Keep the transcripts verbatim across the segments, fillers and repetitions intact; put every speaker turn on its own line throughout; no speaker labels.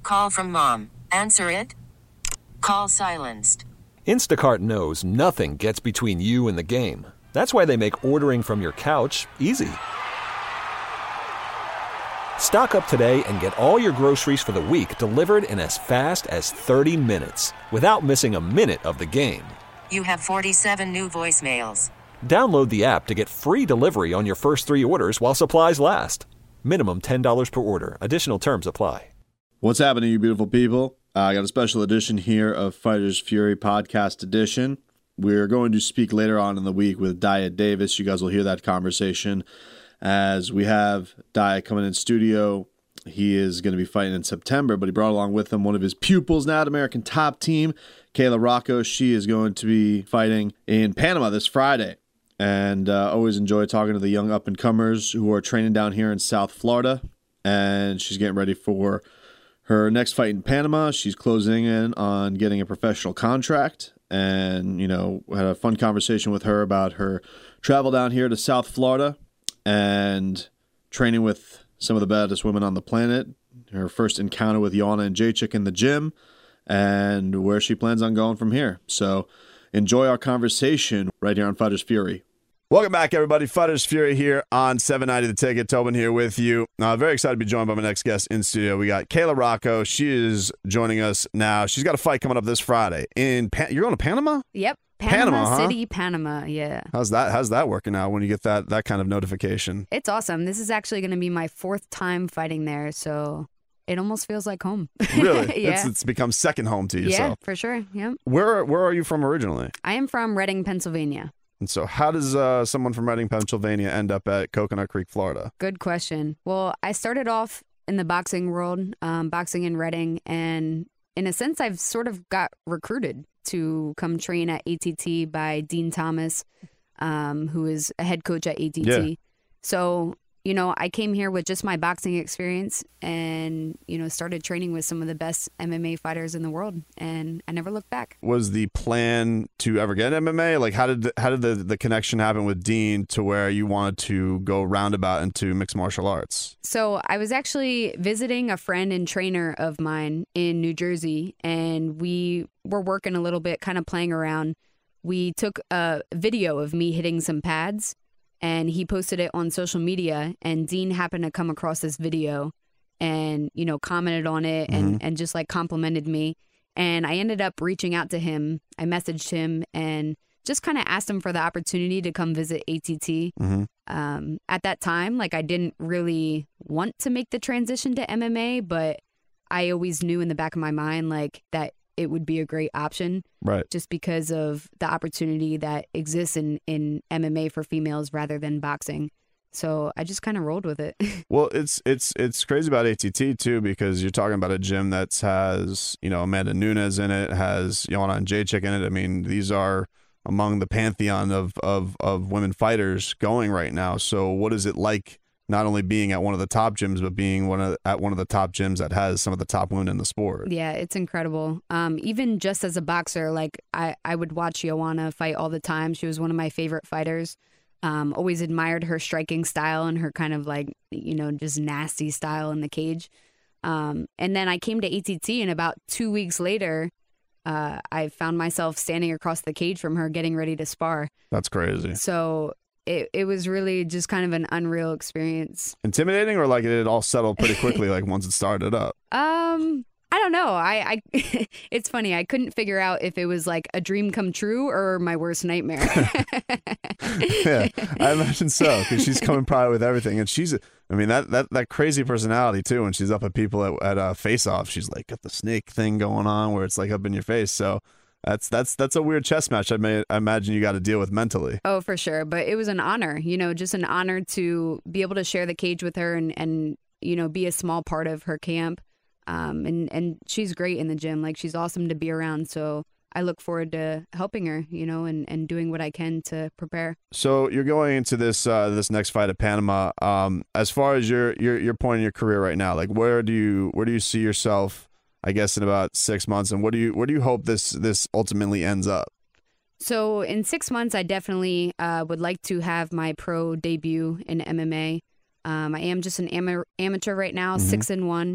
Call from mom. Answer it. Call silenced.
Instacart knows nothing gets between you and the game. That's why they make ordering from your couch easy. Stock up today and get all your groceries for the week delivered in as fast as thirty minutes without missing a minute of the game.
You have forty-seven new voicemails.
Download the app to get free delivery on your first three orders while supplies last. Minimum ten dollars per order. Additional terms apply.
What's happening, you beautiful people? Uh, I got a special edition here of Fighters Fury Podcast Edition. We're going to speak later on in the week with Daya Davis. You guys will hear that conversation as we have Daya coming in studio. He is going to be fighting in September, but he brought along with him one of his pupils now at American Top Team, Kayla Rocco. She is going to be fighting in Panama this Friday. And uh, always enjoy talking to the young up-and-comers who are training down here in South Florida. And she's getting ready for her next fight in Panama. She's closing in on getting a professional contract. And, you know, had a fun conversation with her about her travel down here to South Florida and training with some of the baddest women on the planet. Her first encounter with Joanna and Jacek in the gym and where she plans on going from here. So enjoy our conversation right here on Fighters Fury.
Welcome back, everybody. Fighters Fury here on seven ninety The Ticket. Tobin here with you. Uh, very excited to be joined by my next guest in studio. We got Kayla Rocco. She is joining us now. She's got a fight coming up this Friday. In pa- You're going to Panama?
Yep. Panama,
Panama
City,
huh?
Panama, yeah.
How's that How's that working out when you get that, that kind of notification?
It's awesome. This is actually going to be my fourth time fighting there, so it almost feels like home.
Really?
Yeah.
It's, it's become second home to yourself.
Yeah, for sure. Yeah.
Where, where are you from originally?
I am from Reading, Pennsylvania.
And so how does uh, someone from Reading, Pennsylvania end up at Coconut Creek, Florida?
Good question. Well, I started off in the boxing world, um, boxing in Reading, and in a sense, I've sort of got recruited to come train at A T T by Dean Thomas, um, who is a head coach at A T T.
Yeah.
So, you know, I came here with just my boxing experience and, you know, started training with some of the best M M A fighters in the world, and I never looked back.
Was the plan to ever get M M A? Like, how did the, how did the, the connection happen with Dean to where you wanted to go roundabout into mixed martial arts?
So I was actually visiting a friend and trainer of mine in New Jersey, and we were working a little bit, kind of playing around. We took a video of me hitting some pads, and he posted it on social media, and Dean happened to come across this video and, you know, commented on it and,
Mm-hmm.
and just like complimented me. And I ended up reaching out to him. I messaged him and just kind of asked him for the opportunity to come visit A T T.
Mm-hmm.
Um, at that time, like, I didn't really want to make the transition to M M A, but I always knew in the back of my mind, like, that it would be a great option.
Right.
Just because of the opportunity that exists in, in M M A for females rather than boxing. So I just kind of rolled with it.
Well, it's it's it's crazy about A T T too, because you're talking about a gym that has, you know, Amanda Nunes in it, has Joanna and Jacek in it. I mean, these are among the pantheon of, of, of women fighters going right now. So what is it like not only being at one of the top gyms, but being one of at one of the top gyms that has some of the top women in the sport?
Yeah, it's incredible. Um, even just as a boxer, like, I, I would watch Joanna fight all the time. She was one of my favorite fighters. Um, always admired her striking style and her kind of, like, you know, just nasty style in the cage. Um, and then I came to A T T, and about two weeks later, uh, I found myself standing across the cage from her getting ready to spar.
That's crazy.
So it, it was really just kind of an unreal experience.
Intimidating, or like it all settled pretty quickly, like once it started up?
Um, I don't know. I, I it's funny. I couldn't figure out if it was like a dream come true or my worst nightmare.
Yeah, I imagine so, because she's coming probably with everything, and she's, I mean, that that that crazy personality too. When she's up at people at at uh, face off, she's like got the snake thing going on where it's like up in your face. So that's that's that's a weird chess match. I may I imagine you got to deal with mentally.
Oh, for sure. But it was an honor, you know, just an honor to be able to share the cage with her and and you know, be a small part of her camp. Um, and, and she's great in the gym. Like, she's awesome to be around. So I look forward to helping her, you know, and, and doing what I can to prepare.
So you're going into this uh, this next fight at Panama. Um, as far as your, your your point in your career right now, like, where do you where do you see yourself, I guess, in about six months, and what do you where do you hope this this ultimately ends up?
So in six months, I definitely uh, would like to have my pro debut in M M A. Um, I am just an ama- amateur right now, mm-hmm. six and one.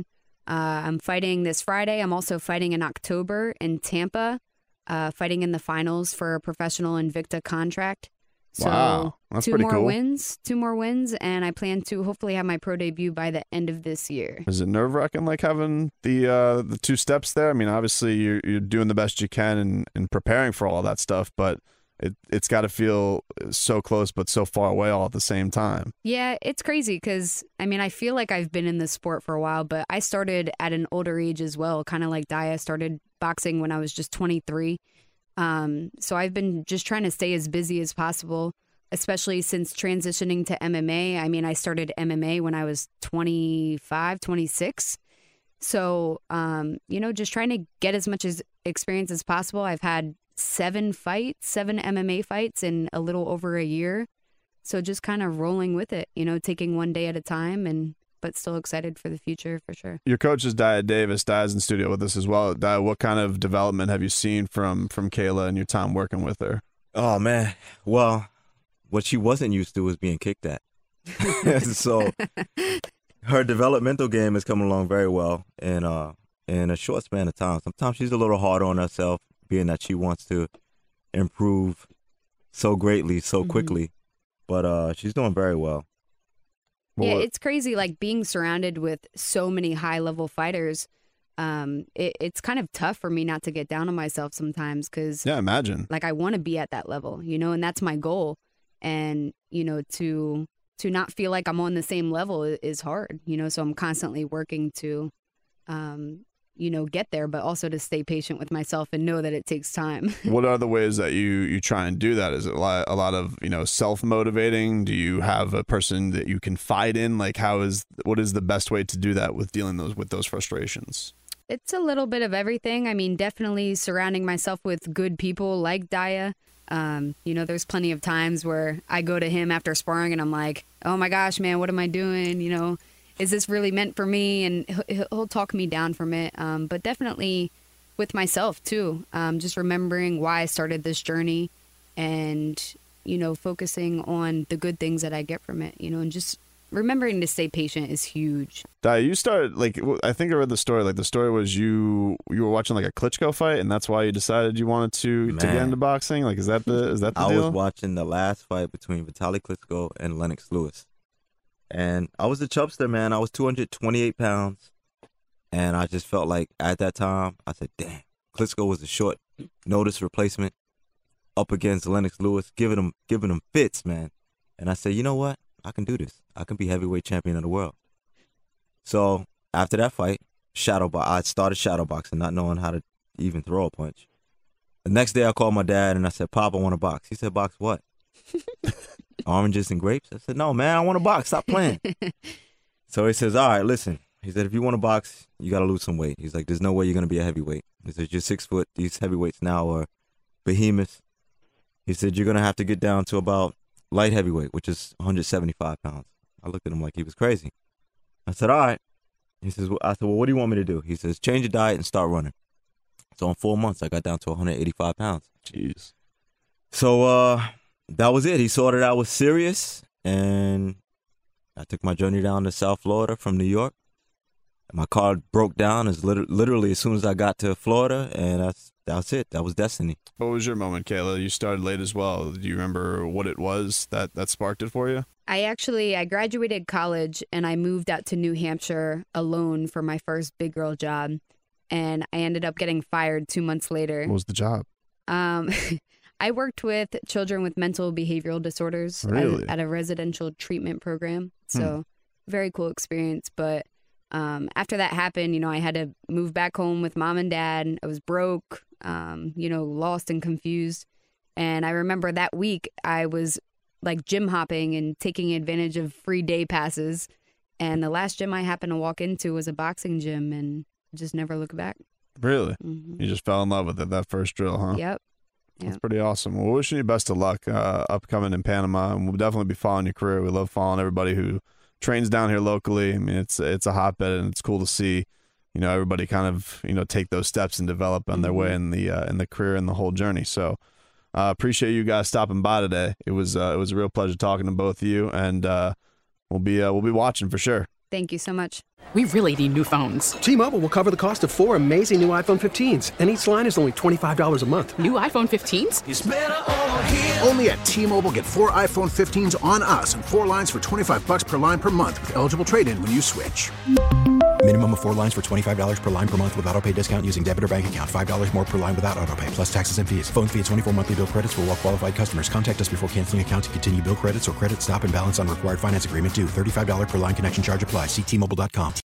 Uh, I'm fighting this Friday. I'm also fighting in October in Tampa, uh, fighting in the finals for a professional Invicta contract. So
Wow, that's
two
pretty
more
cool.
wins, two more wins, and I plan to hopefully have my pro debut by the end of this year.
Is it nerve wracking like having the uh, the two steps there? I mean, obviously you're you're doing the best you can and, and preparing for all that stuff, but it it's got to feel so close but so far away all at the same time.
Yeah, it's crazy because, I mean, I feel like I've been in this sport for a while, but I started at an older age as well, kind of like Daya. Started boxing when I was just twenty-three. Um, so I've been just trying to stay as busy as possible, especially since transitioning to M M A. I mean, I started M M A when I was twenty-five, twenty-six. So, um, you know, just trying to get as much as experience as possible. I've had seven fights, seven M M A fights in a little over a year. So just kind of rolling with it, you know, taking one day at a time, and but still excited for the future for sure.
Your coach is Daya Davis. Daya's in studio with us as well. Daya, what kind of development have you seen from from Kayla and your time working with her?
Oh, man. Well, what she wasn't used to was being kicked at. So her developmental game is coming along very well in, uh, in a short span of time. Sometimes she's a little hard on herself, being that she wants to improve so greatly, so
Mm-hmm.
quickly. But uh, she's doing very well.
Yeah,
Well,
it's crazy, like being surrounded with so many high level fighters. Um, it, it's kind of tough for me not to get down on myself sometimes because,
yeah, imagine.
like, I want to be at that level, you know, and that's my goal. And you know, to to not feel like I'm on the same level i- is hard, you know. So I'm constantly working to, um, you know, get there, but also to stay patient with myself and know that it takes time.
What are the ways that you you try and do that? Is it a lot, a lot of, you know, self motivating? Do you have a person that you confide in? Like, how is what is the best way to do that with dealing those with those frustrations?
It's a little bit of everything. I mean, definitely surrounding myself with good people like Daya. Um, you know, there's plenty of times where I go to him after sparring and I'm like, oh my gosh, man, what am I doing? You know, is this really meant for me? And he'll, he'll talk me down from it. Um, but definitely with myself too. Um, just remembering why I started this journey and, you know, focusing on the good things that I get from it, you know, and just remembering to stay patient is huge.
Daya, you started like w- I think I read the story. Like the story was you you were watching like a Klitschko fight, and that's why you decided you wanted to to get
Man.
into boxing. Like, is that the is that the
I
deal?
was watching the last fight between Vitaly Klitschko and Lennox Lewis. And I was a chubster, man. I was two hundred twenty-eight pounds. And I just felt like at that time, I said, damn, Klitschko was a short notice replacement up against Lennox Lewis, giving him, giving him fits, man. And I said, you know what? I can do this. I can be heavyweight champion of the world. So after that fight, shadow bo- I started shadow boxing, not knowing how to even throw a punch. The next day I called my dad and I said, Pop, I want to box. He said, box what? Oranges and grapes? I said, no, man, I want to box. Stop playing. So he says, all right, listen. He said, if you want to box, you got to lose some weight. He's like, there's no way you're going to be a heavyweight. He said, you're six foot. These heavyweights now are behemoths. He said, you're going to have to get down to about light heavyweight, which is one hundred seventy-five pounds. I looked at him like he was crazy. I said, all right. He says, well, I said, well, what do you want me to do? He says, change your diet and start running. So in four months, I got down to one hundred eighty-five pounds.
Jeez.
So uh, that was it. He saw that I was serious, and I took my journey down to South Florida from New York. My car broke down as lit- literally as soon as I got to Florida, and that's that's it. That was destiny.
What was your moment, Kayla? You started late as well. Do you remember what it was that that sparked it for you?
I actually, I graduated college and I moved out to New Hampshire alone for my first big girl job. And I ended up getting fired two months later.
What was the job?
Um, I worked with children with mental behavioral disorders at-
Really?
at, a residential treatment program. So very cool experience. But um, after that happened, you know, I had to move back home with mom and dad. I was broke, um, you know, lost and confused. And I remember that week I was like gym hopping and taking advantage of free day passes. And the last gym I happened to walk into was a boxing gym, and just never look back.
Really?
hmm
You just fell in love with it that first drill, huh?
Yep.
That's
Yep.
pretty awesome. Well, wishing you best of luck uh, upcoming in Panama, and we'll definitely be following your career. We love following everybody who trains down here locally. I mean, it's it's a hotbed, and it's cool to see, you know, everybody kind of, you know, take those steps and develop on their way in the uh, in the career and the whole journey. So, uh, appreciate you guys stopping by today. It was uh, it was a real pleasure talking to both of you, and uh, we'll be uh, we'll be watching for sure.
Thank you so much.
We really need new phones.
T-Mobile will cover the cost of four amazing new iPhone fifteens, and each line is only twenty-five dollars a month.
New iPhone fifteens?
It's better over here. Only at T-Mobile, get four iPhone fifteens on us and four lines for twenty-five bucks per line per month with eligible trade-in when you switch.
Minimum of four lines for twenty-five dollars per line per month with autopay discount using debit or bank account. five dollars more per line without autopay, plus taxes and fees. Phone fee at twenty-four monthly bill credits for well-qualified customers. Contact us before canceling account to continue bill credits or credit stop and balance on required finance agreement due. thirty-five dollars per line connection charge applies. See T Mobile dot com.